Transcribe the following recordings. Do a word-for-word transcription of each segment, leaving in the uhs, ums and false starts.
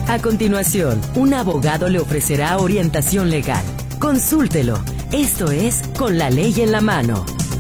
A continuación, un abogado le ofrecerá orientación legal. Consúltelo. Esto es Con la Ley en la Mano.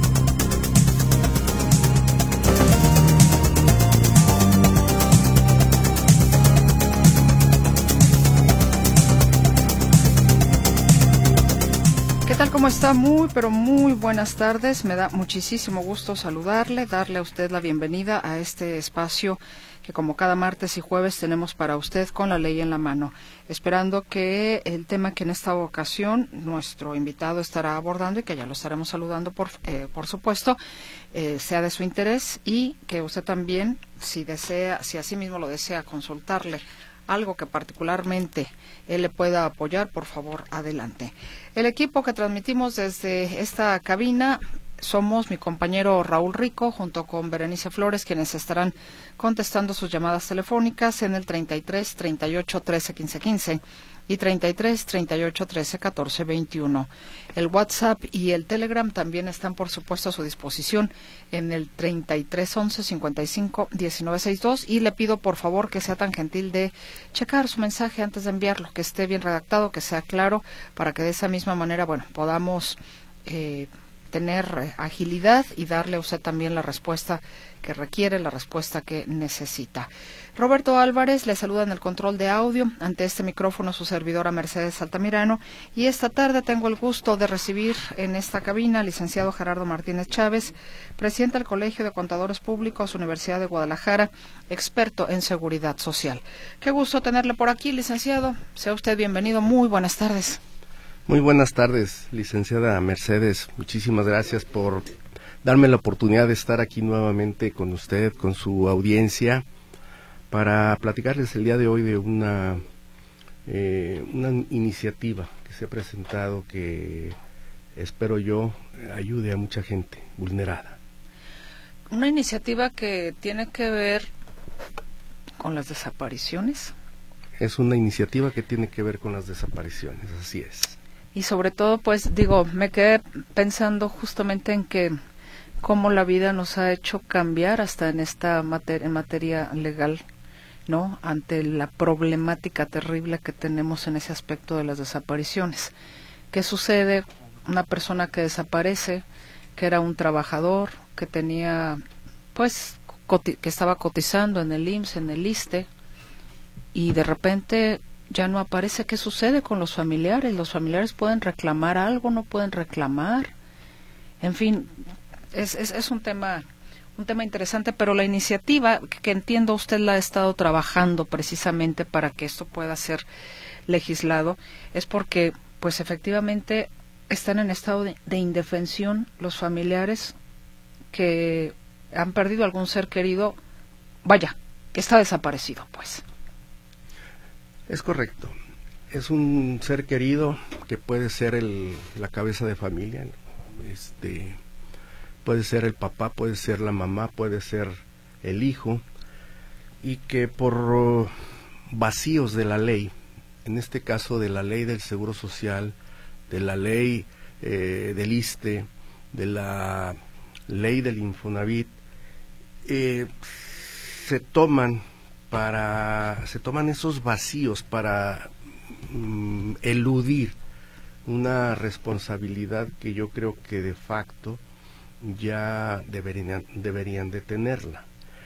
¿Qué tal? ¿Cómo está? Muy, pero muy buenas tardes. Me da muchísimo gusto saludarle, darle a usted la bienvenida a este espacio que como cada martes y jueves tenemos para usted Con la Ley en la Mano, esperando que el tema que en esta ocasión nuestro invitado estará abordando y que ya lo estaremos saludando por, eh, por supuesto, eh, sea de su interés y que usted también, si desea, si así mismo lo desea, consultarle algo que particularmente él le pueda apoyar, por favor, adelante. El equipo que transmitimos desde esta cabina somos mi compañero Raúl Rico junto con Berenice Flores, quienes estarán contestando sus llamadas telefónicas en el treinta y tres, treinta y ocho, trece, quince, quince y treinta y tres, treinta y ocho, trece, catorce, veintiuno. El WhatsApp y el Telegram también están, por supuesto, a su disposición en el treinta y tres, once, cincuenta y cinco, diecinueve, sesenta y dos, y le pido, por favor, que sea tan gentil de checar su mensaje antes de enviarlo, que esté bien redactado, que sea claro, para que de esa misma manera, bueno, podamos eh, tener agilidad y darle a usted también la respuesta que requiere, la respuesta que necesita. Roberto Álvarez le saluda en el control de audio, ante este micrófono su servidora Mercedes Altamirano, y esta tarde tengo el gusto de recibir en esta cabina al licenciado Gerardo Martínez Chávez, presidente del Colegio de Contadores Públicos, Universidad de Guadalajara, experto en seguridad social. Qué gusto tenerle por aquí, licenciado. Sea usted bienvenido. Muy buenas tardes. Muy buenas tardes, licenciada Mercedes. Muchísimas gracias por darme la oportunidad de estar aquí nuevamente con usted, con su audiencia, para platicarles el día de hoy de una, eh, una iniciativa que se ha presentado que espero yo ayude a mucha gente vulnerada. Una iniciativa que tiene que ver con las desapariciones. Es una iniciativa que tiene que ver con las desapariciones, así es. Y sobre todo, pues, digo, me quedé pensando justamente en que cómo la vida nos ha hecho cambiar hasta en esta materia, en materia legal, ¿no? Ante la problemática terrible que tenemos en ese aspecto de las desapariciones. ¿Qué sucede? Una persona que desaparece, que era un trabajador, que tenía, pues, coti- que estaba cotizando en el I M S S, en el ISSSTE, y de repente ya no aparece. ¿Qué sucede con los familiares? ¿Los familiares pueden reclamar algo? ¿No pueden reclamar? En fin, es, es, es un tema un tema interesante, pero la iniciativa, que, que entiendo usted la ha estado trabajando precisamente para que esto pueda ser legislado, es porque, pues efectivamente, están en estado de, de indefensión los familiares que han perdido algún ser querido, vaya, que está desaparecido, pues. Es correcto. Es un ser querido que puede ser el, la cabeza de familia, este, puede ser el papá, puede ser la mamá, puede ser el hijo, y que por vacíos de la ley, en este caso de la ley del Seguro Social, de la ley eh, del ISSSTE, de la ley del Infonavit, eh, se toman para se toman esos vacíos para mm, eludir una responsabilidad que yo creo que de facto ya deberían deberían de tenerla,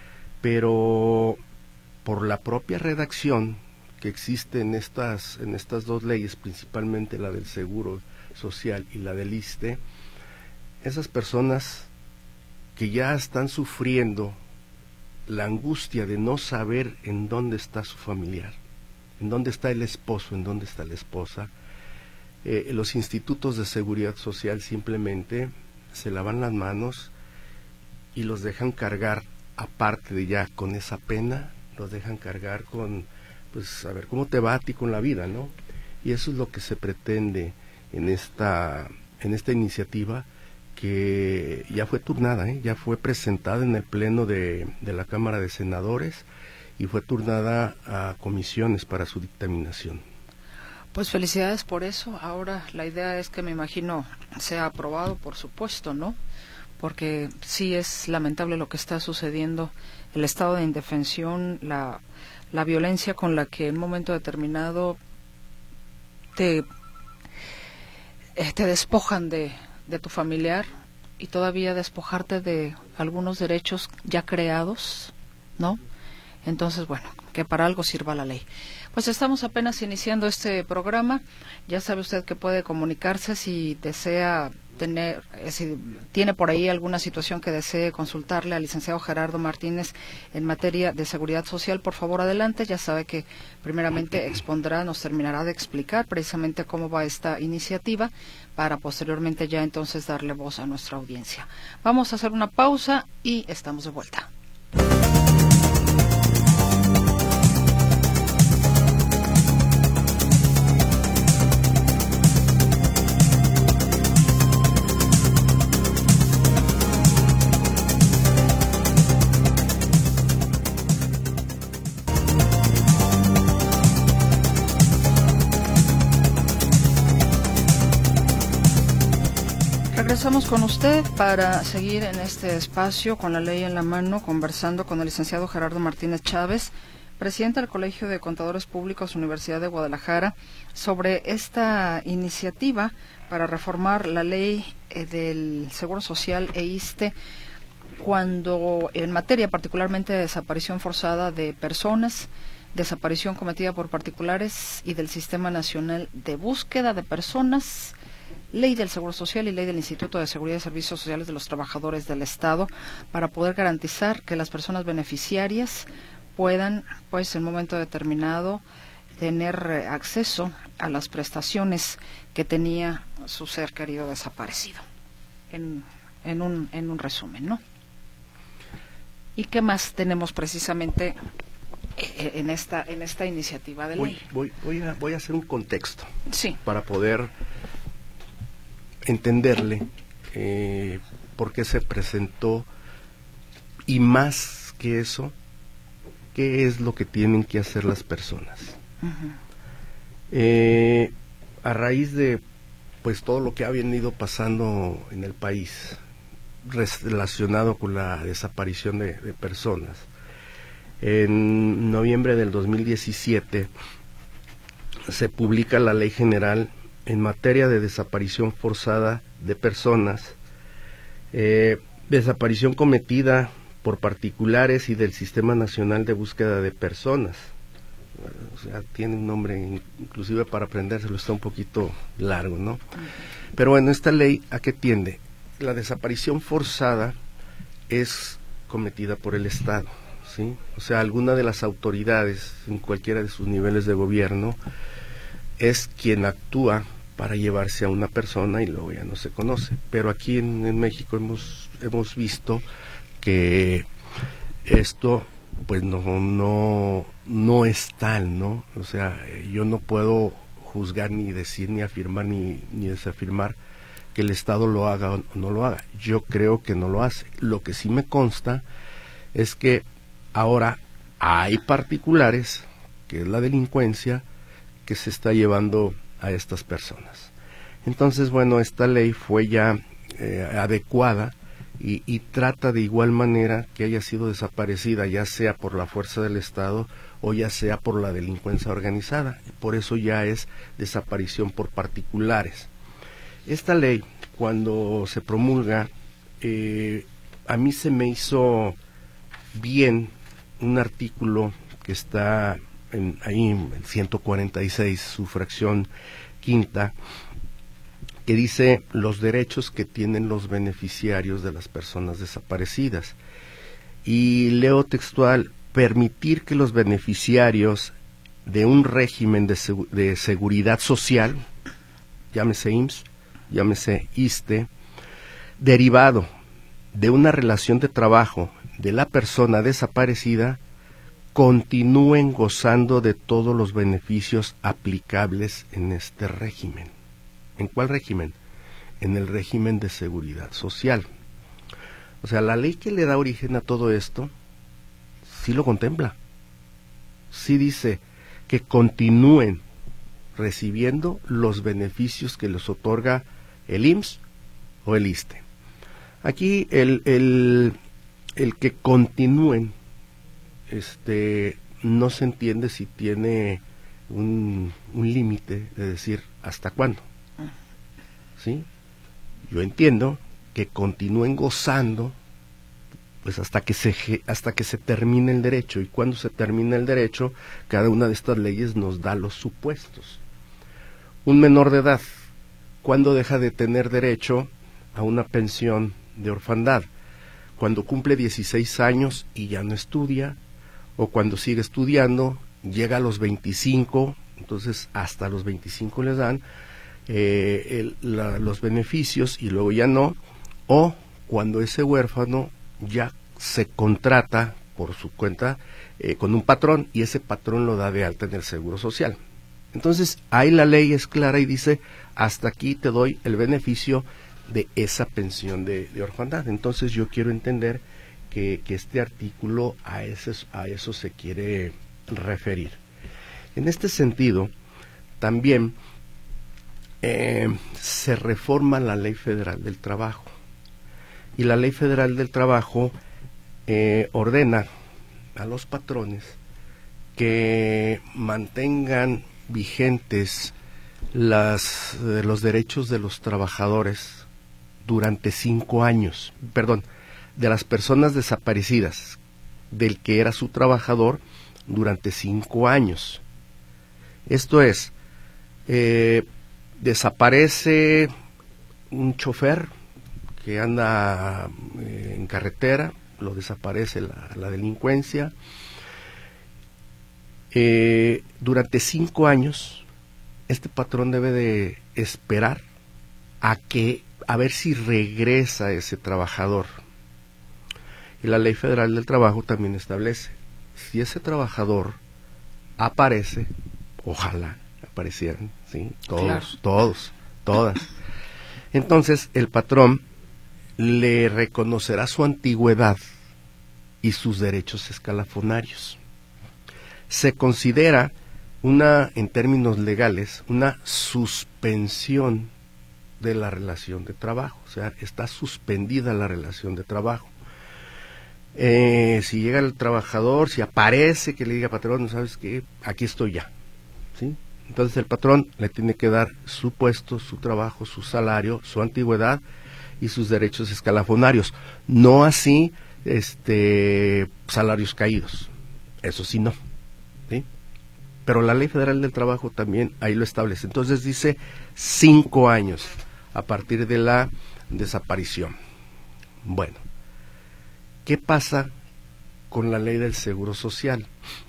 pero por la propia redacción que existe en estas en estas dos leyes, principalmente la del Seguro Social y la del ISSSTE, esas personas que ya están sufriendo la angustia de no saber en dónde está su familiar, en dónde está el esposo, en dónde está la esposa, eh, los institutos de seguridad social simplemente se lavan las manos y los dejan cargar, aparte de ya con esa pena, los dejan cargar con, pues, a ver, ¿cómo te va a ti con la vida, no? Y eso es lo que se pretende en esta, en esta iniciativa, que ya fue turnada, ¿eh? Ya fue presentada en el Pleno de, de la Cámara de Senadores y fue turnada a comisiones para su dictaminación. Pues felicidades por eso. Ahora la idea es que, me imagino, sea aprobado, por supuesto, ¿no? Porque sí es lamentable lo que está sucediendo, el estado de indefensión, la, la violencia con la que en un momento determinado te, eh, te despojan de, de tu familiar y todavía despojarte de algunos derechos ya creados, ¿no? Entonces, bueno, que para algo sirva la ley. Pues estamos apenas iniciando este programa. Ya sabe usted que puede comunicarse si desea tener, si tiene por ahí alguna situación que desee consultarle al licenciado Gerardo Martínez en materia de seguridad social. Por favor, adelante. Ya sabe que primeramente expondrá, nos terminará de explicar precisamente cómo va esta iniciativa para posteriormente ya entonces darle voz a nuestra audiencia. Vamos a hacer una pausa y estamos de vuelta. Regresamos con usted para seguir en este espacio con la ley en la mano, conversando con el licenciado Gerardo Martínez Chávez, presidente del Colegio de Contadores Públicos, Universidad de Guadalajara, sobre esta iniciativa para reformar la ley eh, del Seguro Social e ISSSTE, cuando en materia particularmente de desaparición forzada de personas, desaparición cometida por particulares y del Sistema Nacional de Búsqueda de Personas, Ley del Seguro Social y Ley del Instituto de Seguridad y Servicios Sociales de los Trabajadores del Estado, para poder garantizar que las personas beneficiarias puedan, pues, en un momento determinado, tener acceso a las prestaciones que tenía su ser querido desaparecido. En, en, un, en un resumen, ¿no? ¿Y qué más tenemos precisamente en esta, en esta iniciativa de ley? Voy, voy, voy, a, voy a hacer un contexto. Sí. Para poder entenderle eh, por qué se presentó, y más que eso, qué es lo que tienen que hacer las personas. Uh-huh. eh, a raíz de pues todo lo que ha venido pasando en el país relacionado con la desaparición de, de personas, en noviembre del dos mil diecisiete se publica la Ley General en materia de desaparición forzada de personas, eh, desaparición cometida por particulares y del Sistema Nacional de Búsqueda de Personas. O sea, tiene un nombre, inclusive para aprendérselo está un poquito largo, ¿no? Pero bueno, esta ley, ¿a qué tiende? La desaparición forzada es cometida por el Estado, ¿sí? O sea, alguna de las autoridades, en cualquiera de sus niveles de gobierno, es quien actúa para llevarse a una persona y luego ya no se conoce. Pero aquí en, en México hemos hemos visto que esto pues no no no es tal, ¿no? O sea, yo no puedo juzgar ni decir ni afirmar ni ni desafirmar que el Estado lo haga o no lo haga. Yo creo que no lo hace. Lo que sí me consta es que ahora hay particulares, que es la delincuencia, que se está llevando a estas personas. Entonces, bueno, esta ley fue ya eh, adecuada y, y trata de igual manera que haya sido desaparecida, ya sea por la fuerza del Estado o ya sea por la delincuencia organizada. Por eso ya es desaparición por particulares. Esta ley, cuando se promulga, eh, a mí se me hizo bien un artículo que está en, ahí en ciento cuarenta y seis, su fracción quinta, que dice los derechos que tienen los beneficiarios de las personas desaparecidas. Y leo textual: permitir que los beneficiarios de un régimen de, seg- de seguridad social, llámese I M S S, llámese ISSSTE, derivado de una relación de trabajo de la persona desaparecida, continúen gozando de todos los beneficios aplicables en este régimen. ¿En cuál régimen? En el régimen de seguridad social. O sea, la ley que le da origen a todo esto sí lo contempla. Sí dice que continúen recibiendo los beneficios que les otorga el I M S S o el ISSSTE. Aquí el, el, el que continúen este no se entiende si tiene un, un límite de decir hasta cuándo. ¿Sí? Yo entiendo que continúen gozando pues hasta que se hasta que se termine el derecho, y cuando se termine el derecho, cada una de estas leyes nos da los supuestos. Un menor de edad, ¿cuándo deja de tener derecho a una pensión de orfandad? Cuando cumple dieciséis años y ya no estudia, o cuando sigue estudiando, llega a los veinticinco, entonces hasta los veinticinco les dan eh, el, la, los beneficios y luego ya no, o cuando ese huérfano ya se contrata por su cuenta eh, con un patrón, y ese patrón lo da de alta en el Seguro Social. Entonces, ahí la ley es clara y dice, hasta aquí te doy el beneficio de esa pensión de, de orfandad. Entonces, yo quiero entender que, que este artículo a, ese, a eso se quiere referir. En este sentido, también eh, se reforma la Ley Federal del Trabajo. Y la Ley Federal del Trabajo eh, ordena a los patrones que mantengan vigentes las, eh, los derechos de los trabajadores durante cinco años, perdón, de las personas desaparecidas, del que era su trabajador durante cinco años. Esto es, eh, desaparece un chofer que anda eh, en carretera, lo desaparece la, la delincuencia. Eh, durante cinco años, este patrón debe de esperar a que, a ver si regresa ese trabajador. Y la Ley Federal del Trabajo también establece, si ese trabajador aparece, ojalá aparecieran, ¿sí? Todos, claro. todos, todas. Entonces, el patrón le reconocerá su antigüedad y sus derechos escalafonarios. Se considera una, en términos legales, una suspensión de la relación de trabajo, o sea, está suspendida la relación de trabajo. Eh, si llega el trabajador, si aparece, que le diga, patrón, ¿sabes qué? Aquí estoy ya, ¿sí? Entonces el patrón le tiene que dar su puesto, su trabajo, su salario, su antigüedad y sus derechos escalafonarios. No así este salarios caídos, eso sí no, ¿sí? Pero la Ley Federal del Trabajo también ahí lo establece. Entonces dice cinco años a partir de la desaparición. Bueno, ¿qué pasa con la Ley del Seguro Social?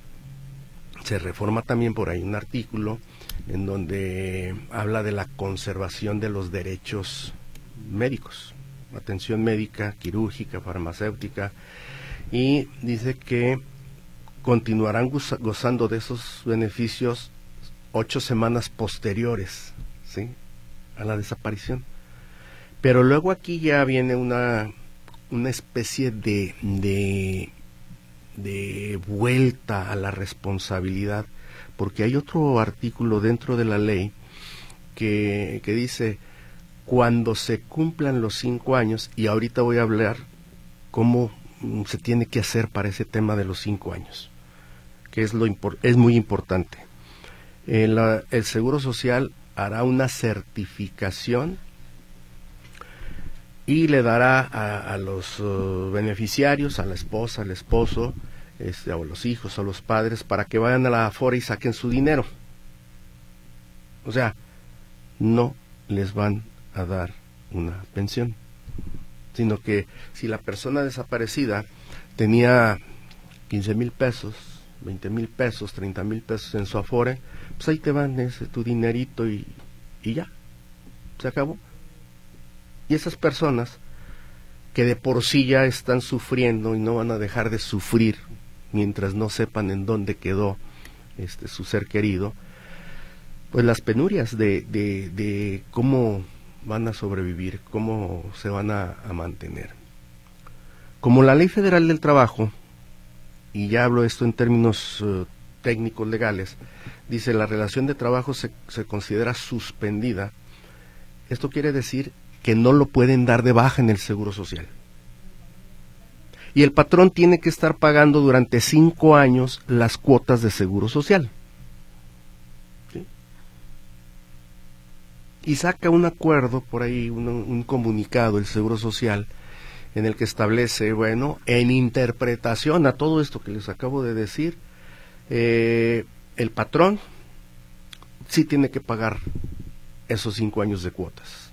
Se reforma también por ahí un artículo en donde habla de la conservación de los derechos médicos, atención médica, quirúrgica, farmacéutica, y dice que continuarán goza, gozando de esos beneficios ocho semanas posteriores, ¿sí?, a la desaparición. Pero luego aquí ya viene una, una especie de, de, de vuelta a la responsabilidad, porque hay otro artículo dentro de la ley que, que dice, cuando se cumplan los cinco años, y ahorita voy a hablar cómo se tiene que hacer para ese tema de los cinco años, que es, lo impor- es muy importante. El, el Seguro Social hará una certificación y le dará a, a los uh, beneficiarios, a la esposa, al esposo, este, o los hijos o los padres, para que vayan a la Afore y saquen su dinero. O sea, no les van a dar una pensión, sino que si la persona desaparecida tenía quince mil pesos, veinte mil pesos, treinta mil pesos en su Afore, pues ahí te van ese tu dinerito y, y ya, se acabó. Y esas personas que de por sí ya están sufriendo y no van a dejar de sufrir mientras no sepan en dónde quedó este su ser querido, pues las penurias de, de, de cómo van a sobrevivir, cómo se van a, a mantener. Como la Ley Federal del Trabajo, y ya hablo esto en términos uh, técnicos legales, dice la relación de trabajo se, se considera suspendida. Esto quiere decir que no lo pueden dar de baja en el Seguro Social. Y el patrón tiene que estar pagando durante cinco años las cuotas de seguro social. ¿Sí? Y saca un acuerdo por ahí, un, un comunicado, el Seguro Social, en el que establece, bueno, en interpretación a todo esto que les acabo de decir, eh, el patrón sí tiene que pagar esos cinco años de cuotas.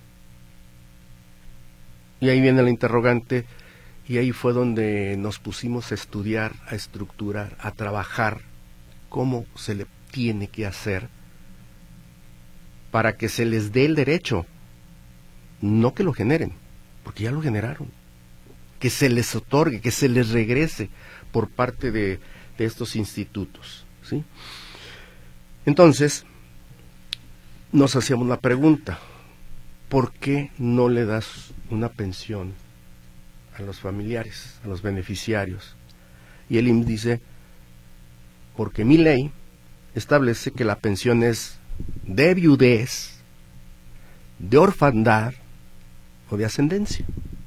Y ahí viene la interrogante, y ahí fue donde nos pusimos a estudiar, a estructurar, a trabajar cómo se le tiene que hacer para que se les dé el derecho, no que lo generen, porque ya lo generaron, que se les otorgue, que se les regrese por parte de, de estos institutos, ¿sí? Entonces, nos hacíamos la pregunta, ¿por qué no le das una pensión a los familiares, a los beneficiarios? Y el I M S S dice, porque mi ley establece que la pensión es de viudez, de orfandad o de ascendencia.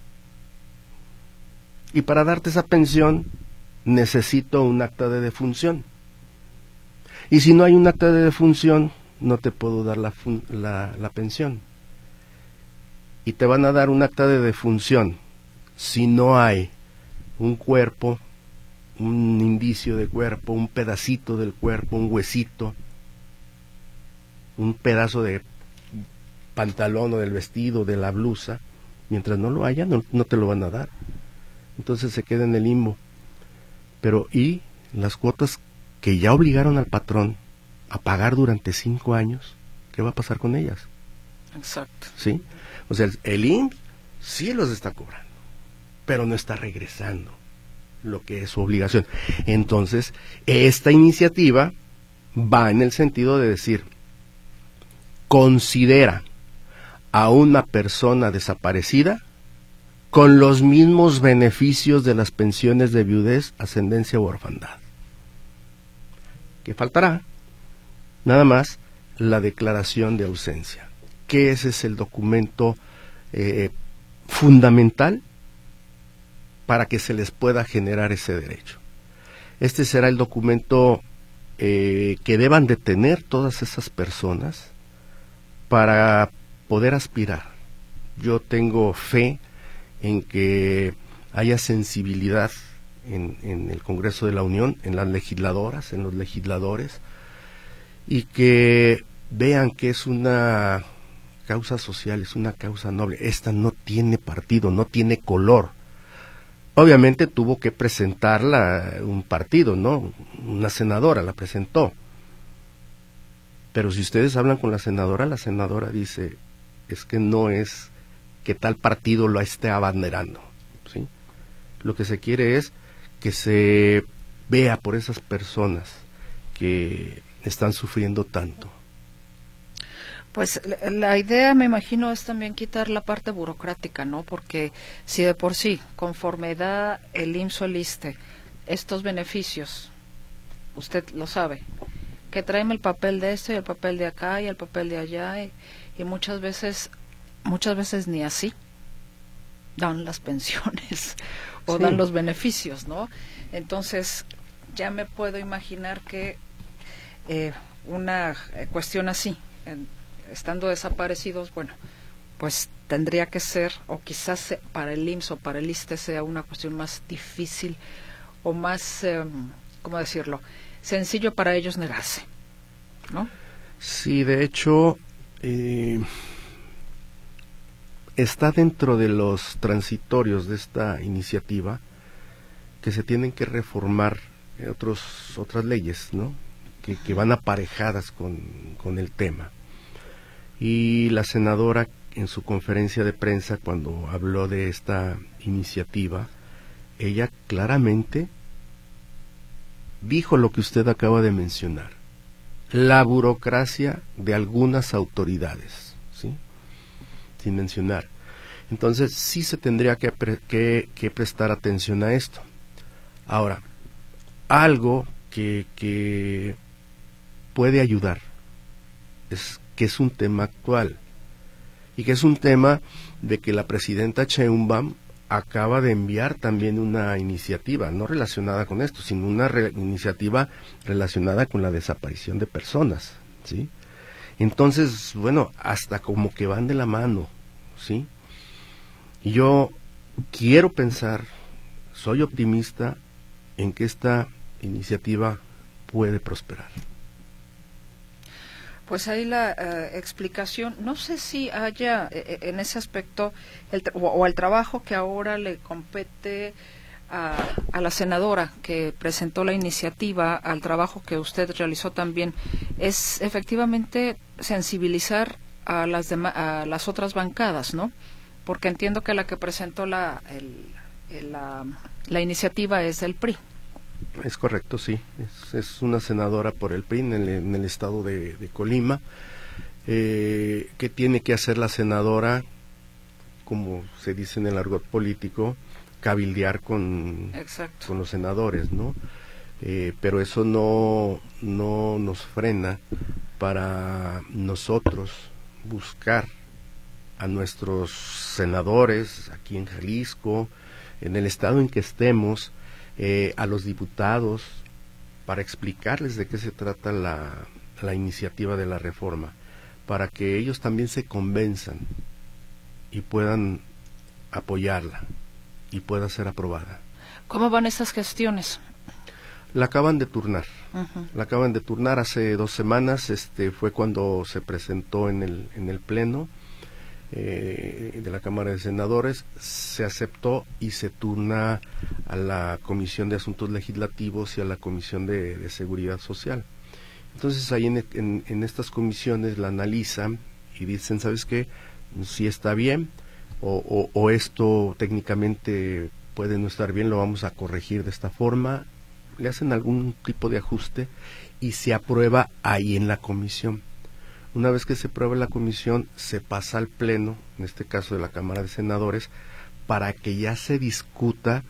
Y para darte esa pensión necesito un acta de defunción. Y si no hay un acta de defunción, no te puedo dar la, fun la, la pensión. Y te van a dar un acta de defunción si no hay un cuerpo, un indicio de cuerpo, un pedacito del cuerpo, un huesito, un pedazo de pantalón o del vestido, de la blusa. Mientras no lo haya, no, no te lo van a dar. Entonces se queda en el limbo. Pero ¿y las cuotas que ya obligaron al patrón a pagar durante cinco años? ¿Qué va a pasar con ellas? Exacto. ¿Sí? O sea, el I M S S sí los está cobrando, pero no está regresando lo que es su obligación. Entonces, esta iniciativa va en el sentido de decir, considera a una persona desaparecida con los mismos beneficios de las pensiones de viudez, ascendencia u orfandad. ¿Qué faltará? Nada más la declaración de ausencia, que ese es el documento eh, fundamental para que se les pueda generar ese derecho. Este será el documento eh, que deban de tener todas esas personas para poder aspirar. Yo tengo fe en que haya sensibilidad en, en el Congreso de la Unión, en las legisladoras, en los legisladores, y que vean que es una causa social, es una causa noble. Esta no tiene partido, no tiene color. Obviamente tuvo que presentarla un partido, ¿no? Una senadora la presentó. Pero si ustedes hablan con la senadora, la senadora dice, es que no es que tal partido lo esté abanderando, ¿sí? Lo que se quiere es que se vea por esas personas que están sufriendo tanto. Pues la idea, me imagino, es también quitar la parte burocrática, ¿no? Porque si de por sí, conforme da el I M S S o el ISSSTE estos beneficios, usted lo sabe, que tráeme el papel de esto y el papel de acá y el papel de allá, y, y muchas veces muchas veces ni así dan las pensiones o sí dan los beneficios, ¿no? Entonces ya me puedo imaginar que eh, una cuestión así, en, estando desaparecidos, bueno, pues tendría que ser, o quizás para el I M S S o para el ISSSTE sea una cuestión más difícil o más, eh, ¿cómo decirlo?, sencillo para ellos negarse, ¿no? Sí, de hecho, eh, está dentro de los transitorios de esta iniciativa que se tienen que reformar otros, otras leyes, ¿no? Que, que van aparejadas con, con el tema. Y la senadora, en su conferencia de prensa, cuando habló de esta iniciativa, ella claramente dijo lo que usted acaba de mencionar: la burocracia de algunas autoridades, ¿sí? Sin mencionar. Entonces sí se tendría que, pre que, que prestar atención a esto. Ahora, algo que, que puede ayudar es que es un tema actual y que es un tema de que la presidenta Sheinbaum acaba de enviar también una iniciativa, no relacionada con esto, sino una re- iniciativa relacionada con la desaparición de personas, ¿sí? Entonces, bueno, hasta como que van de la mano, ¿sí? Y yo quiero pensar, soy optimista en que esta iniciativa puede prosperar. Pues ahí la eh, explicación, no sé si haya eh, en ese aspecto el tra- o, o el trabajo que ahora le compete a, a la senadora que presentó la iniciativa, al trabajo que usted realizó también, es efectivamente sensibilizar a las dema- a las otras bancadas, ¿no? Porque entiendo que la que presentó la el, el, la, la iniciativa es del P R I. Es correcto, sí. Es, es una senadora por el P R I en el, en el estado de, de Colima. Eh, ¿Qué tiene que hacer la senadora? Como se dice en el argot político, cabildear con, con los senadores, ¿no? Eh, pero eso no, no nos frena para nosotros buscar a nuestros senadores aquí en Jalisco, en el estado en que estemos, eh, a los diputados, para explicarles de qué se trata la, la iniciativa de la reforma, para que ellos también se convenzan y puedan apoyarla y pueda ser aprobada. ¿Cómo van esas gestiones? La acaban de turnar, Uh-huh. la acaban de turnar hace dos semanas, este fue cuando se presentó en el, en el pleno eh, de la Cámara de Senadores, se aceptó y se turna a la Comisión de Asuntos Legislativos y a la Comisión de, de Seguridad Social. Entonces ahí en, en, en estas comisiones la analizan y dicen, ¿sabes qué? Si está bien o, o, o esto técnicamente puede no estar bien, lo vamos a corregir de esta forma, le hacen algún tipo de ajuste y se aprueba ahí en la comisión. Una vez que se aprueba la comisión, se pasa al pleno, en este caso de la Cámara de Senadores, para que ya se discuta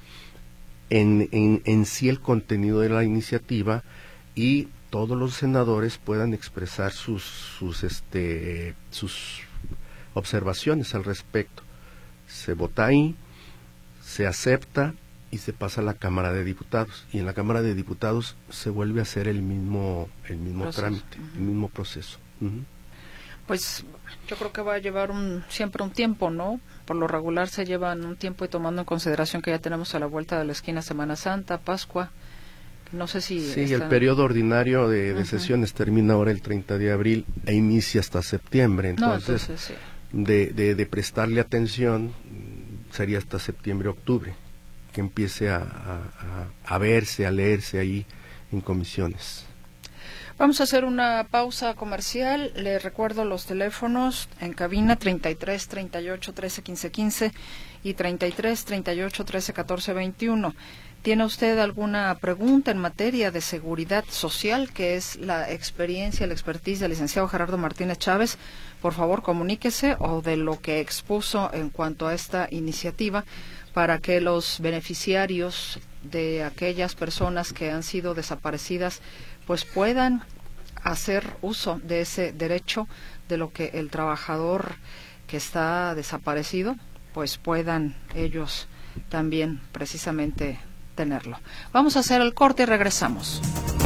en, en, en sí el contenido de la iniciativa y todos los senadores puedan expresar sus, sus, este, sus observaciones al respecto. Se vota ahí, se acepta y se pasa a la Cámara de Diputados, y en la Cámara de Diputados se vuelve a hacer el mismo el mismo proceso. trámite, uh-huh. el mismo proceso. Uh-huh. Pues yo creo que va a llevar un siempre un tiempo, ¿no? Por lo regular se llevan un tiempo, y tomando en consideración que ya tenemos a la vuelta de la esquina Semana Santa, Pascua, no sé si... Sí, están... el periodo ordinario de, de uh-huh. sesiones termina ahora el treinta de abril e inicia hasta septiembre, entonces, no, entonces sí. de, de, de prestarle atención sería hasta septiembre-octubre, que empiece a, a, a verse, a leerse ahí en comisiones. Vamos a hacer una pausa comercial. Le recuerdo los teléfonos en cabina treinta y tres, treinta y ocho, trece, quince, quince y treinta y tres, treinta y ocho, trece, catorce, veintiuno. ¿Tiene usted alguna pregunta en materia de seguridad social, que es la experiencia, la expertise del licenciado Gerardo Martínez Chávez? Por favor, comuníquese, o de lo que expuso en cuanto a esta iniciativa, para que los beneficiarios de aquellas personas que han sido desaparecidas pues puedan hacer uso de ese derecho, de lo que el trabajador que está desaparecido pues puedan ellos también precisamente tenerlo. Vamos a hacer el corte y regresamos.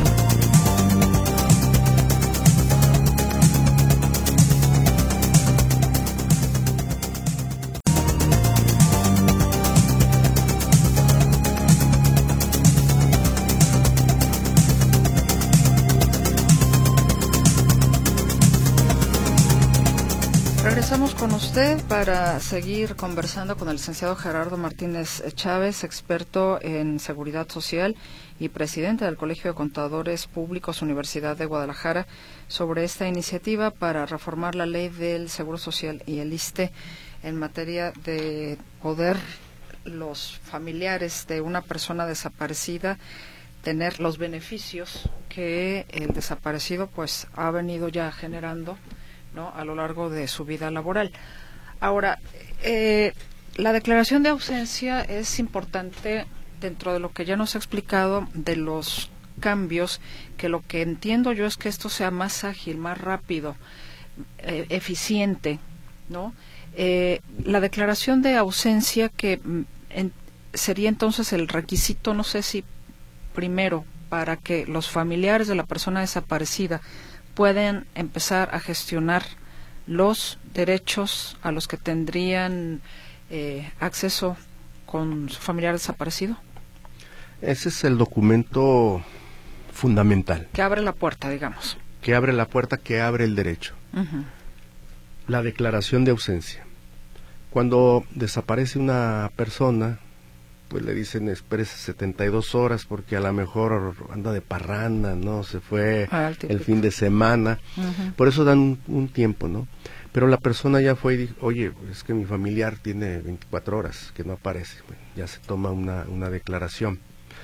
Regresamos con usted para seguir conversando con el licenciado Gerardo Martínez Chávez, experto en seguridad social y presidente del Colegio de Contadores Públicos Universidad de Guadalajara, sobre esta iniciativa para reformar la ley del Seguro Social y el I S S S T E en materia de poder los familiares de una persona desaparecida tener los beneficios que el desaparecido pues ha venido ya generando, ¿no?, a lo largo de su vida laboral. Ahora, eh, la declaración de ausencia es importante dentro de lo que ya nos ha explicado de los cambios, que lo que entiendo yo es que esto sea más ágil, más rápido, eh, eficiente, ¿no? Eh, la declaración de ausencia, que en, sería entonces el requisito, no sé si primero, para que los familiares de la persona desaparecida puedan empezar a gestionar los derechos a los que tendrían eh, acceso con su familiar desaparecido. Ese es el documento fundamental. Que abre la puerta, digamos. Que abre la puerta, que abre el derecho. Uh-huh. La declaración de ausencia. Cuando desaparece una persona, pues le dicen espérese setenta y dos horas porque a lo mejor anda de parranda, ¿no? Se fue ah, el, el fin de semana. Uh-huh. Por eso dan un, un tiempo, ¿no? Pero la persona ya fue y dijo, oye, es que mi familiar tiene veinticuatro horas que no aparece. Bueno, ya se toma una, una declaración.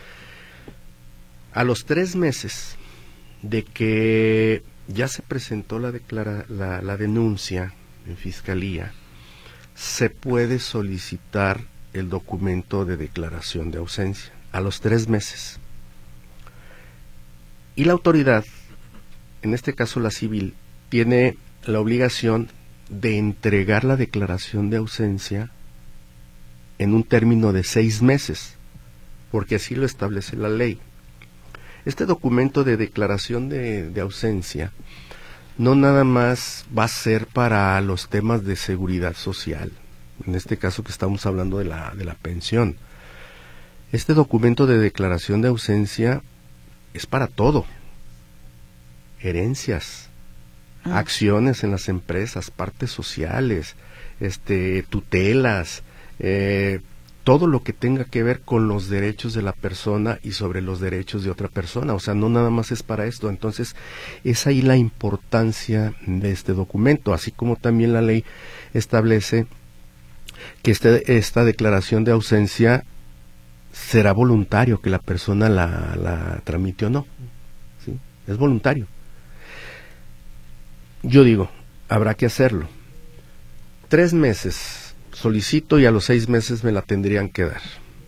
A los tres meses de que ya se presentó la, declara, la, la denuncia en fiscalía, se puede solicitar el documento de declaración de ausencia a los tres meses. Y la autoridad, en este caso la civil, tiene la obligación de entregar la declaración de ausencia en un término de seis meses, porque así lo establece la ley. Este documento de declaración de, de ausencia no nada más va a ser para los temas de seguridad social, en este caso que estamos hablando de la, de la pensión. Este documento de declaración de ausencia es para todo. Herencias, ah. acciones en las empresas, partes sociales, este, tutelas, eh, todo lo que tenga que ver con los derechos de la persona y sobre los derechos de otra persona. O sea, no nada más es para esto. Entonces, es ahí la importancia de este documento, así como también la ley establece que este, esta declaración de ausencia será voluntario, que la persona la, la tramite o no. ¿Sí? Es voluntario. Yo digo, habrá que hacerlo. Tres meses solicito y a los seis meses me la tendrían que dar.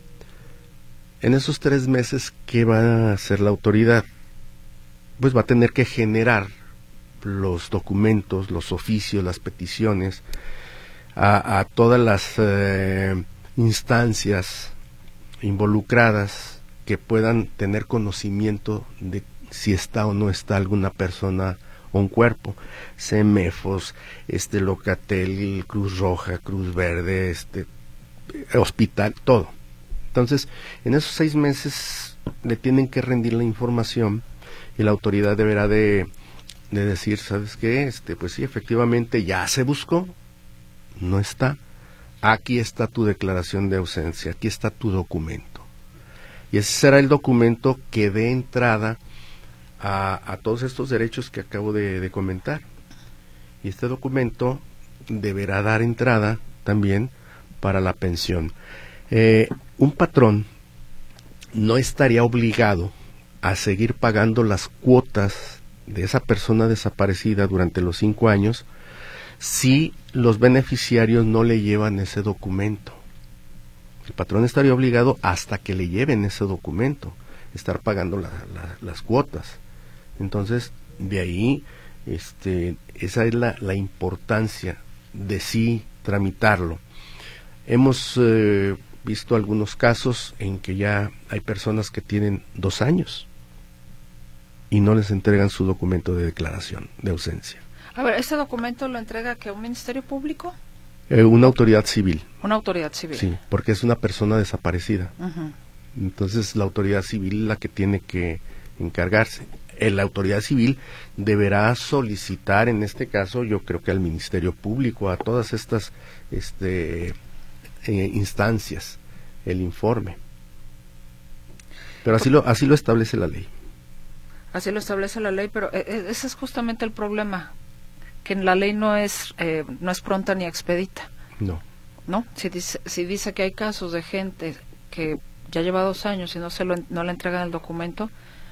En esos tres meses, ¿qué va a hacer la autoridad? Pues va a tener que generar los documentos, los oficios, las peticiones a, a todas las eh, instancias involucradas que puedan tener conocimiento de si está o no está alguna persona o un cuerpo. Semefos, este Locatel, Cruz Roja, Cruz Verde, este hospital, todo. Entonces, en esos seis meses le tienen que rendir la información y la autoridad deberá de, de decir, ¿sabes qué? Este, pues sí, efectivamente ya se buscó, no está. Aquí está tu declaración de ausencia, aquí está tu documento. Y ese será el documento que dé entrada a, a todos estos derechos que acabo de, de comentar. Y este documento deberá dar entrada también para la pensión. Eh, un patrón no estaría obligado a seguir pagando las cuotas de esa persona desaparecida durante los cinco años si los beneficiarios no le llevan ese documento. El patrón estaría obligado hasta que le lleven ese documento, estar pagando la, la, las cuotas. Entonces, de ahí, este, esa es la, la importancia de sí tramitarlo. Hemos eh, visto algunos casos en que ya hay personas que tienen dos años y no les entregan su documento de declaración de ausencia. A ver, ¿este documento lo entrega que un ministerio público? Eh, una autoridad civil. Una autoridad civil. Sí, porque es una persona desaparecida. Uh-huh. Entonces, la autoridad civil es la que tiene que encargarse. Eh, la autoridad civil deberá solicitar, en este caso, yo creo que al Ministerio Público, a todas estas este, eh, instancias, el informe. Pero así lo, así lo establece la ley. Así lo establece la ley, pero eh, ese es justamente el problema, que en la ley no es eh, no es pronta ni expedita. No. ¿No? Si dice, si dice que hay casos de gente que ya lleva dos años y no se lo, no le entregan el documento,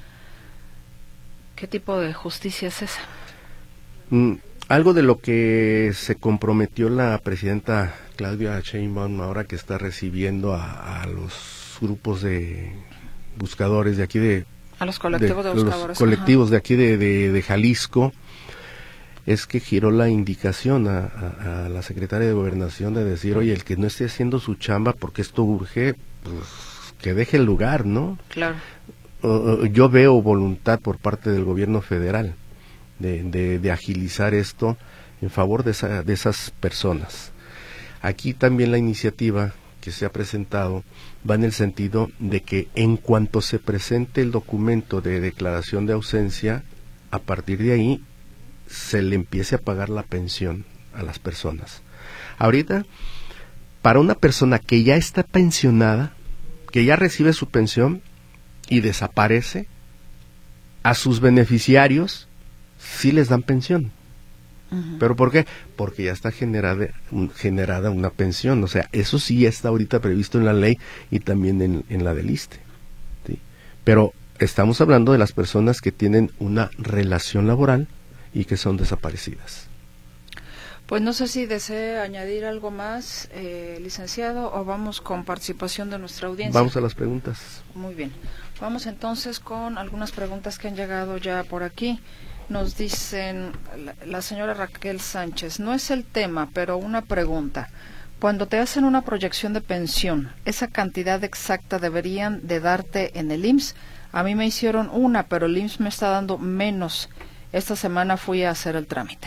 ¿qué tipo de justicia es esa? Mm, algo de lo que se comprometió la presidenta Claudia Sheinbaum ahora que está recibiendo a, a los grupos de buscadores de aquí de... A los colectivos de, de buscadores. Los colectivos Ajá. de aquí de, de, de Jalisco, es que giró la indicación a, a, a la secretaria de Gobernación de decir, oye, el que no esté haciendo su chamba porque esto urge, pues que deje el lugar, ¿no? Claro. Uh, yo veo voluntad por parte del gobierno federal de, de, de agilizar esto en favor de, esa, de esas personas. Aquí también la iniciativa que se ha presentado va en el sentido de que en cuanto se presente el documento de declaración de ausencia, a partir de ahí se le empiece a pagar la pensión a las personas. Ahorita, para una persona que ya está pensionada, que ya recibe su pensión y desaparece, a sus beneficiarios sí les dan pensión. Uh-huh. ¿Pero por qué? Porque ya está generada, un, generada una pensión. O sea, eso sí está ahorita previsto en la ley y también en, en la del ISSSTE, ¿sí? Pero estamos hablando de las personas que tienen una relación laboral y que son desaparecidas. Pues no sé si desee añadir algo más, eh, licenciado, o vamos con participación de nuestra audiencia. Vamos a las preguntas. Muy bien. Vamos entonces con algunas preguntas que han llegado ya por aquí. Nos dicen, la, la señora Raquel Sánchez, no es el tema, pero una pregunta. Cuando te hacen una proyección de pensión, ¿esa cantidad exacta deberían de darte en el I M S S? A mí me hicieron una, pero el I M S S me está dando menos. Esta semana fui a hacer el trámite.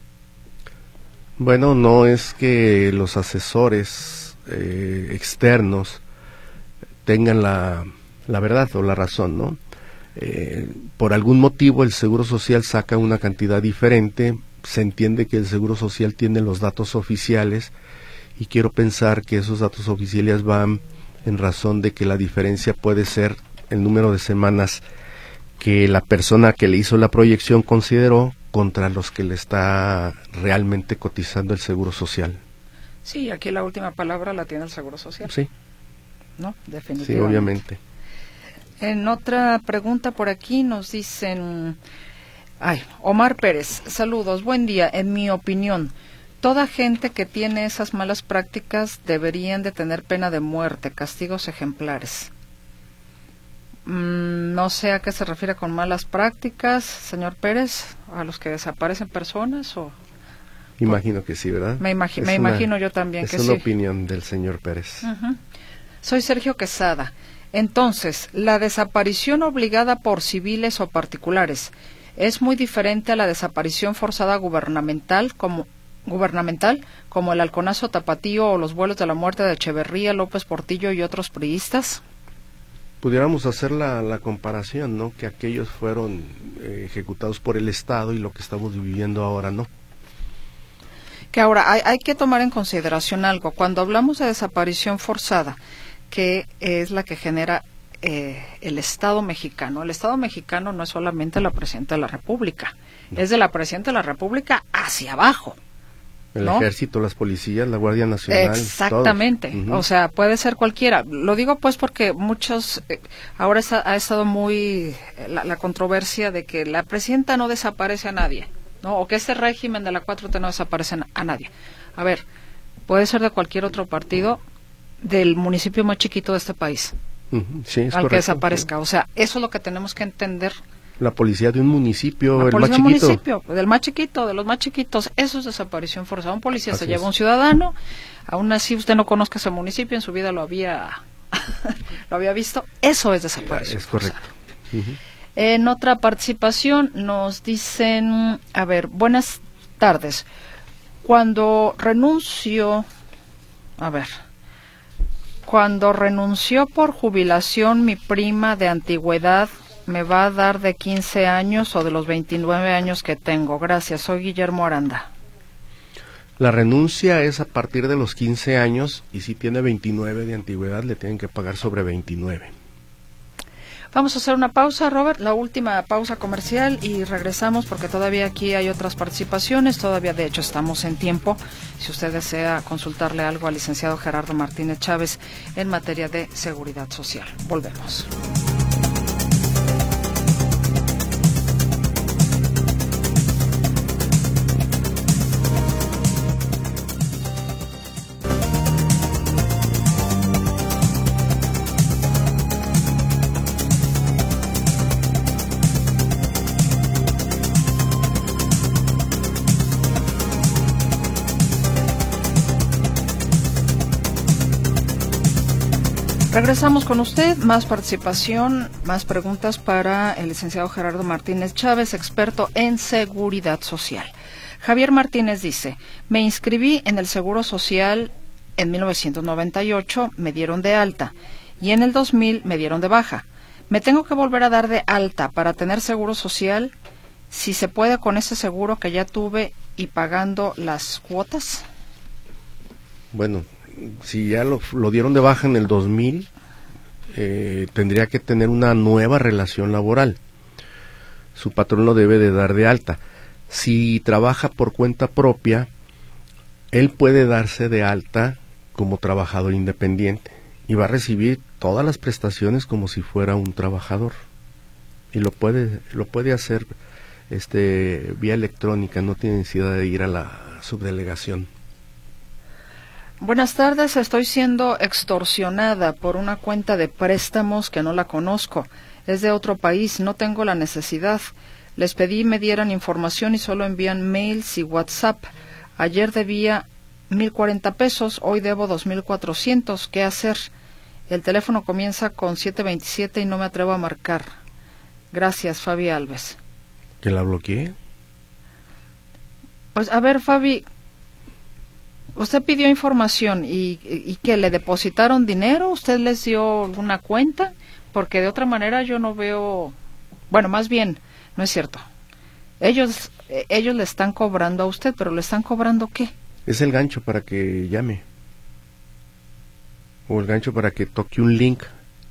Bueno, no es que los asesores eh, externos tengan la, la verdad o la razón, ¿no? Eh, por algún motivo el Seguro Social saca una cantidad diferente, se entiende que el Seguro Social tiene los datos oficiales y quiero pensar que esos datos oficiales van en razón de que la diferencia puede ser el número de semanas que la persona que le hizo la proyección consideró contra los que le está realmente cotizando el Seguro Social. Sí, aquí la última palabra la tiene el Seguro Social. Sí. ¿No? Definitivamente. Sí, obviamente. En otra pregunta por aquí nos dicen, ay, Omar Pérez, saludos, buen día. En mi opinión, toda gente que tiene esas malas prácticas deberían de tener pena de muerte, castigos ejemplares. Mm, no sé a qué se refiere con malas prácticas, señor Pérez, a los que desaparecen personas o... Imagino que sí, ¿verdad? Me, imagi me una, imagino yo también que sí. Es una opinión del señor Pérez. Uh-huh. Soy Sergio Quesada. Entonces, la desaparición obligada por civiles o particulares es muy diferente a la desaparición forzada gubernamental como gubernamental como el halconazo tapatío o los vuelos de la muerte de Echeverría, López Portillo y otros priistas. Pudiéramos hacer la, la comparación, ¿no? Que aquellos fueron eh, ejecutados por el Estado y lo que estamos viviendo ahora, ¿no? Que ahora hay, hay que tomar en consideración algo. Cuando hablamos de desaparición forzada, que es la que genera eh, el Estado mexicano. El Estado mexicano no es solamente la Presidenta de la República, no. Es de la Presidenta de la República hacia abajo. El ¿no? Ejército, las policías, la Guardia Nacional. Exactamente, uh-huh. O sea, puede ser cualquiera. Lo digo pues porque muchos, eh, ahora está, ha estado muy eh, la, la controversia de que la Presidenta no desaparece a nadie, ¿no? O que este régimen de la cuatro T no desaparece a nadie. A ver, puede ser de cualquier otro partido, del municipio más chiquito de este país, uh-huh. Sí, es al correcto, que desaparezca. Sí. O sea, eso es lo que tenemos que entender. La policía de un municipio, la el policía más chiquito. del municipio, del más chiquito, de los más chiquitos, eso es desaparición forzada. Un policía Así se lleva es. un ciudadano, aún así usted no conozca ese municipio, en su vida lo había lo había visto, eso es desaparición. Es correcto. Uh-huh. En otra participación nos dicen, a ver, buenas tardes. Cuando renuncio, a ver, cuando renunció por jubilación mi prima de antigüedad, ¿me va a dar de quince años o de los veintinueve años que tengo? Gracias, soy Guillermo Aranda. La renuncia es a partir de los quince años y si tiene veintinueve de antigüedad le tienen que pagar sobre veintinueve. Vamos a hacer una pausa, Robert, la última pausa comercial y regresamos porque todavía aquí hay otras participaciones, todavía de hecho estamos en tiempo. Si usted desea consultarle algo al licenciado Gerardo Martínez Chávez en materia de seguridad social. Volvemos. Regresamos con usted, más participación, más preguntas para el licenciado Gerardo Martínez Chávez, experto en seguridad social. Javier Martínez dice, me inscribí en el Seguro Social en mil novecientos noventa y ocho, me dieron de alta, y en el dos mil me dieron de baja. ¿Me tengo que volver a dar de alta para tener seguro social? Si se puede con ese seguro que ya tuve y pagando las cuotas. Bueno, si ya lo, lo dieron de baja en el dos mil, eh, tendría que tener una nueva relación laboral. Su patrón lo debe de dar de alta. Si trabaja por cuenta propia, él puede darse de alta como trabajador independiente y va a recibir todas las prestaciones como si fuera un trabajador. Y lo puede, lo puede hacer este, vía electrónica, no tiene necesidad de ir a la subdelegación. Buenas tardes, estoy siendo extorsionada por una cuenta de préstamos que no la conozco. Es de otro país, no tengo la necesidad. Les pedí me dieran información y solo envían mails y WhatsApp. Ayer debía mil cuarenta pesos, hoy debo dos mil cuatrocientos. ¿Qué hacer? El teléfono comienza con siete veintisiete y no me atrevo a marcar. Gracias, Fabi Alves. ¿Que la bloqueé? Pues a ver, Fabi, usted pidió información y, y, y que le depositaron dinero, usted les dio alguna cuenta, porque de otra manera yo no veo, bueno, más bien, no es cierto. Ellos, ellos le están cobrando a usted, pero ¿le están cobrando qué? Es el gancho para que llame. O el gancho para que toque un link.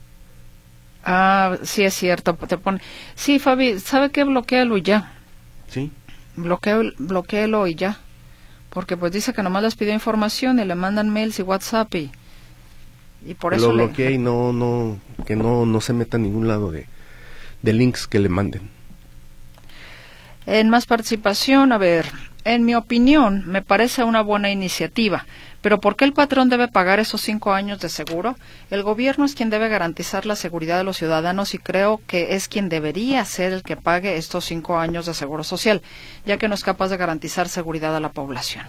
Ah, sí es cierto. Te pone... Sí, Fabi, ¿sabe qué? Bloquéalo y ya. Sí. Bloqueo, bloquéelo y ya. Porque pues dice que nomás les pidió información y le mandan mails y WhatsApp y, y por eso lo bloquea le... y no, no, que no, no se meta a ningún lado de, de links que le manden. En más participación, a ver, en mi opinión, me parece una buena iniciativa, pero ¿por qué el patrón debe pagar esos cinco años de seguro? El gobierno es quien debe garantizar la seguridad de los ciudadanos y creo que es quien debería ser el que pague estos cinco años de seguro social, ya que no es capaz de garantizar seguridad a la población.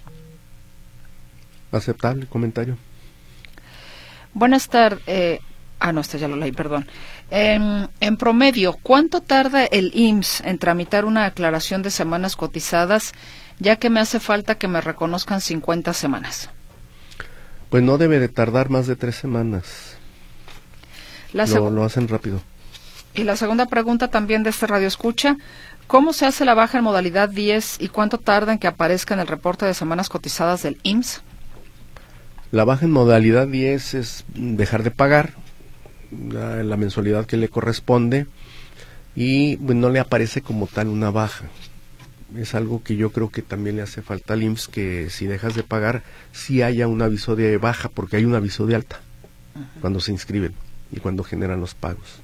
Aceptable comentario. Buenas tardes. Eh, ah, no, este ya lo leí, perdón. En, en promedio, ¿cuánto tarda el I M S S en tramitar una aclaración de semanas cotizadas, ya que me hace falta que me reconozcan cincuenta semanas? Pues no debe de tardar más de tres semanas. La lo, lo hacen rápido. Y la segunda pregunta también de este radio escucha, ¿cómo se hace la baja en modalidad diez y cuánto tarda en que aparezca en el reporte de semanas cotizadas del I M S S? La baja en modalidad diez es dejar de pagar la, la mensualidad que le corresponde y pues, no le aparece como tal una baja. Es algo que yo creo que también le hace falta al I M S S, que si dejas de pagar, sí haya un aviso de baja, porque hay un aviso de alta uh-huh. cuando se inscriben y cuando generan los pagos.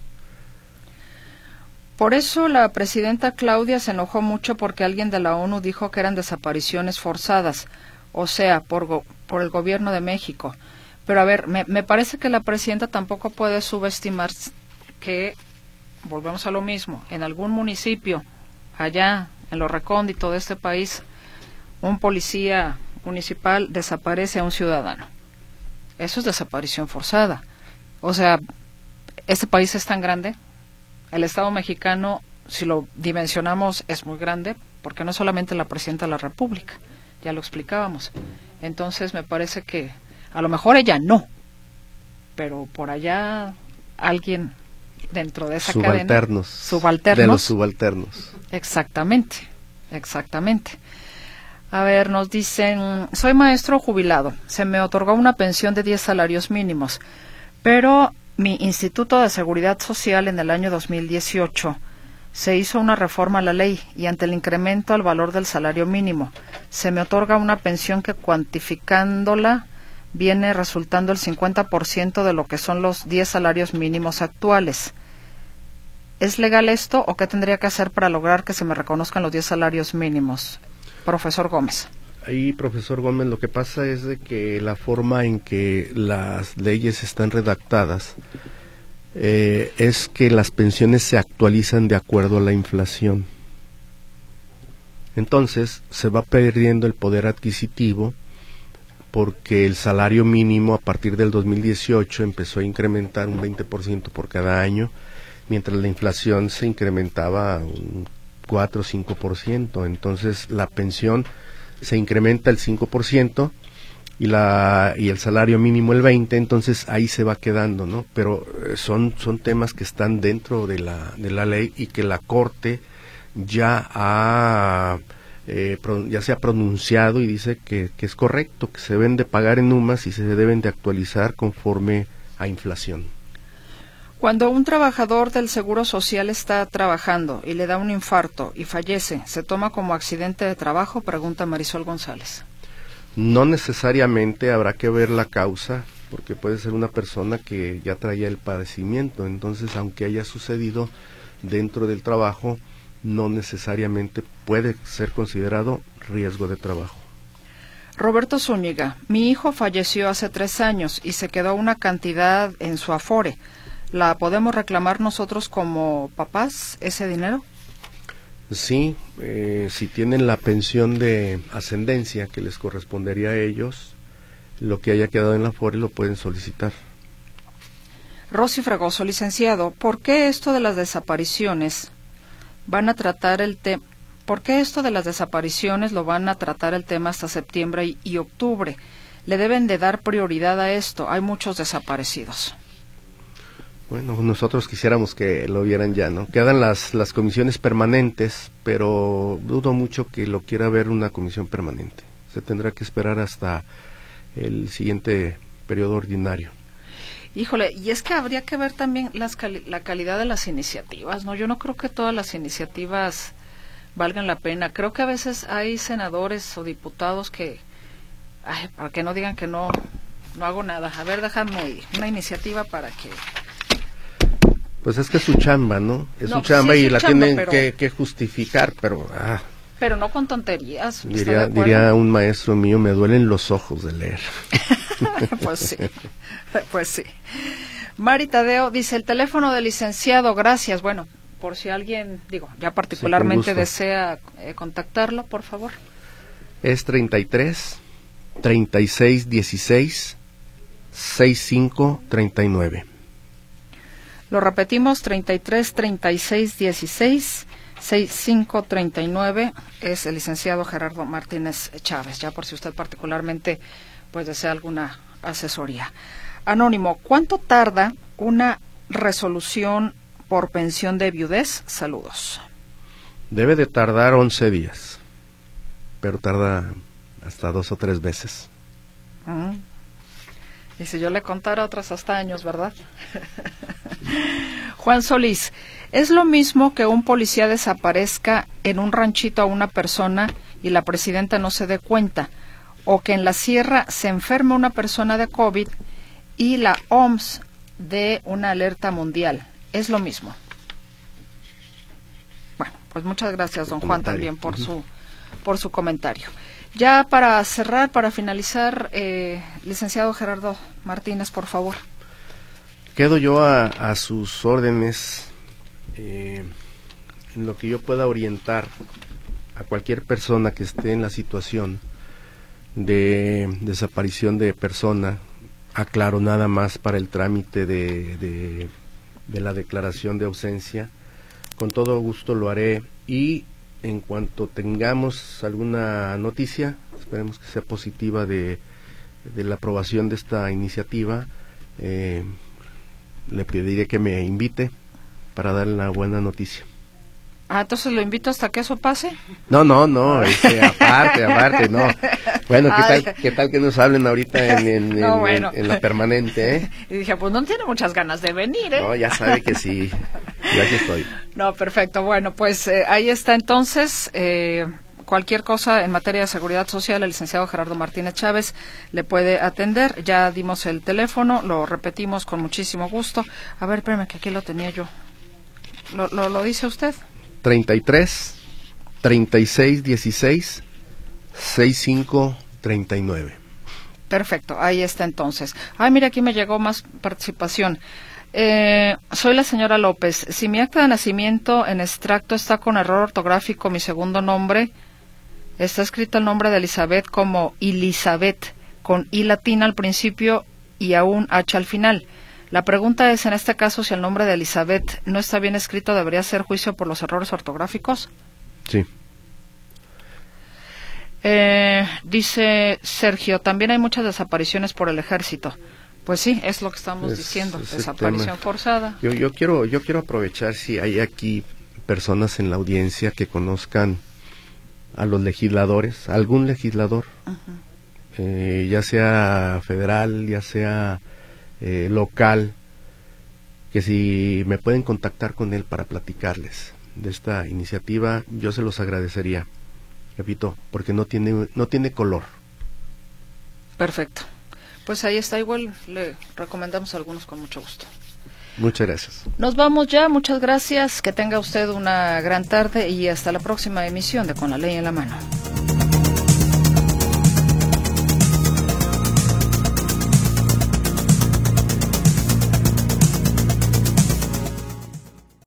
Por eso la presidenta Claudia se enojó mucho porque alguien de la ONU dijo que eran desapariciones forzadas, o sea, por, go- por el gobierno de México. Pero a ver, me, me parece que la presidenta tampoco puede subestimar que, volvemos a lo mismo, en algún municipio, allá en lo recóndito de este país, un policía municipal desaparece a un ciudadano. Eso es desaparición forzada. O sea, este país es tan grande, el Estado mexicano, si lo dimensionamos, es muy grande, porque no es solamente la presidenta de la República, ya lo explicábamos. Entonces me parece que a lo mejor ella no, pero por allá alguien dentro de esa subalternos, cadena, subalternos, de los subalternos. Exactamente, exactamente. A ver, nos dicen, soy maestro jubilado, se me otorgó una pensión de diez salarios mínimos, pero mi Instituto de Seguridad Social en el año dos mil dieciocho se hizo una reforma a la ley y ante el incremento al valor del salario mínimo se me otorga una pensión que cuantificándola viene resultando el cincuenta por ciento de lo que son los diez salarios mínimos actuales. ¿Es legal esto o qué tendría que hacer para lograr que se me reconozcan los diez salarios mínimos? Profesor Gómez. Ahí, profesor Gómez, lo que pasa es de que la forma en que las leyes están redactadas eh, es que las pensiones se actualizan de acuerdo a la inflación. Entonces, se va perdiendo el poder adquisitivo porque el salario mínimo a partir del dos mil dieciocho empezó a incrementar un veinte por ciento por cada año, mientras la inflación se incrementaba un cuatro o cinco por ciento. Entonces la pensión se incrementa el cinco por ciento y la y el salario mínimo el veinte por ciento, entonces ahí se va quedando, ¿no? Pero eh, son son temas que están dentro de la de la ley y que la Corte ya ha eh, pro, ya se ha pronunciado y dice que, que es correcto, que se deben de pagar en U M A S y se deben de actualizar conforme a inflación. Cuando un trabajador del Seguro Social está trabajando y le da un infarto y fallece, ¿se toma como accidente de trabajo?, pregunta Marisol González. No necesariamente, habrá que ver la causa, porque puede ser una persona que ya traía el padecimiento, entonces aunque haya sucedido dentro del trabajo, no necesariamente puede ser considerado riesgo de trabajo. Roberto Zúñiga, mi hijo falleció hace tres años y se quedó una cantidad en su afore. ¿La podemos reclamar nosotros como papás, ese dinero? Sí, eh, si tienen la pensión de ascendencia que les correspondería a ellos, lo que haya quedado en la afore lo pueden solicitar. Rosy Fregoso, licenciado, ¿por qué esto de las desapariciones van a tratar el tema? ¿Por qué esto de las desapariciones lo van a tratar el tema hasta septiembre y, y octubre? Le deben de dar prioridad a esto, hay muchos desaparecidos. Bueno, nosotros quisiéramos que lo vieran ya, ¿no? Quedan las, las comisiones permanentes, pero dudo mucho que lo quiera ver una comisión permanente. Se tendrá que esperar hasta el siguiente periodo ordinario. Híjole, y es que habría que ver también las cali- la calidad de las iniciativas, ¿no? Yo no creo que todas las iniciativas valgan la pena. Creo que a veces hay senadores o diputados que, ay, para que no digan que no, no hago nada. A ver, déjame una iniciativa para que... Pues es que es su chamba, ¿no? Es no, su chamba sí, y su la chamba, tienen pero... que, que justificar, pero... Ah, pero no con tonterías. diría, diría un maestro mío, me duelen los ojos de leer. Pues sí, pues sí. Mari Tadeo dice, el teléfono del licenciado, gracias. Bueno, por si alguien, digo, ya particularmente sí, desea eh, contactarlo, por favor. Es treinta y tres, treinta y seis, dieciséis, sesenta y cinco, treinta y nueve. Lo repetimos, treinta y tres, treinta y seis, dieciséis, sesenta y cinco, treinta y nueve, es el licenciado Gerardo Martínez Chávez, ya por si usted particularmente pues desea alguna asesoría. Anónimo, ¿cuánto tarda una resolución por pensión de viudez? Saludos. Debe de tardar once días, pero tarda hasta dos o tres veces. Mm. Y si yo le contara otras hasta años, ¿verdad? Juan Solís, ¿es lo mismo que un policía desaparezca en un ranchito a una persona y la presidenta no se dé cuenta? ¿O que en la sierra se enferme una persona de COVID y la O M S dé una alerta mundial? Es lo mismo. Bueno, pues muchas gracias, don Juan, también por su, por su comentario. Ya para cerrar, para finalizar, eh, licenciado Gerardo Martínez, por favor. Quedo yo a, a sus órdenes eh, en lo que yo pueda orientar a cualquier persona que esté en la situación de desaparición de persona. Aclaro nada más para el trámite de, de, de la declaración de ausencia. Con todo gusto lo haré y en cuanto tengamos alguna noticia, esperemos que sea positiva de, de la aprobación de esta iniciativa, eh, le pediré que me invite para darle una buena noticia. Ah, entonces lo invito hasta que eso pase. No, no, no, este, aparte, aparte, no. Bueno, ¿qué tal, qué tal que nos hablen ahorita en, en, no, en, bueno. en, en la permanente, eh? Y dije, pues no tiene muchas ganas de venir, ¿eh? No, ya sabe que sí, ya que estoy. No, perfecto, bueno, pues eh, ahí está entonces, eh, cualquier cosa en materia de seguridad social, el licenciado Gerardo Martínez Chávez le puede atender. Ya dimos el teléfono, lo repetimos con muchísimo gusto. A ver, espérame, que aquí lo tenía yo. ¿Lo, lo, lo dice usted? treinta y tres, treinta y seis, dieciséis, sesenta y cinco, treinta y nueve. Perfecto, ahí está entonces. Ay, mira, aquí me llegó más participación. Eh, soy la señora López. Si mi acta de nacimiento en extracto está con error ortográfico, mi segundo nombre, está escrito el nombre de Elizabeth como Elizabeth, con I latina al principio y a un H al final. La pregunta es, en este caso, si el nombre de Elizabeth no está bien escrito, ¿debería ser juicio por los errores ortográficos? Sí. Eh, dice Sergio, también hay muchas desapariciones por el ejército. Pues sí, es lo que estamos es, diciendo, es desaparición forzada. Yo, yo quiero, yo quiero aprovechar si hay aquí personas en la audiencia que conozcan a los legisladores, a algún legislador, uh-huh. eh, ya sea federal, ya sea eh, local, que si me pueden contactar con él para platicarles de esta iniciativa, yo se los agradecería. Repito, porque no tiene, no tiene color. Perfecto. Pues ahí está, igual le recomendamos a algunos con mucho gusto. Muchas gracias. Nos vamos ya, muchas gracias, que tenga usted una gran tarde y hasta la próxima emisión de Con la Ley en la Mano.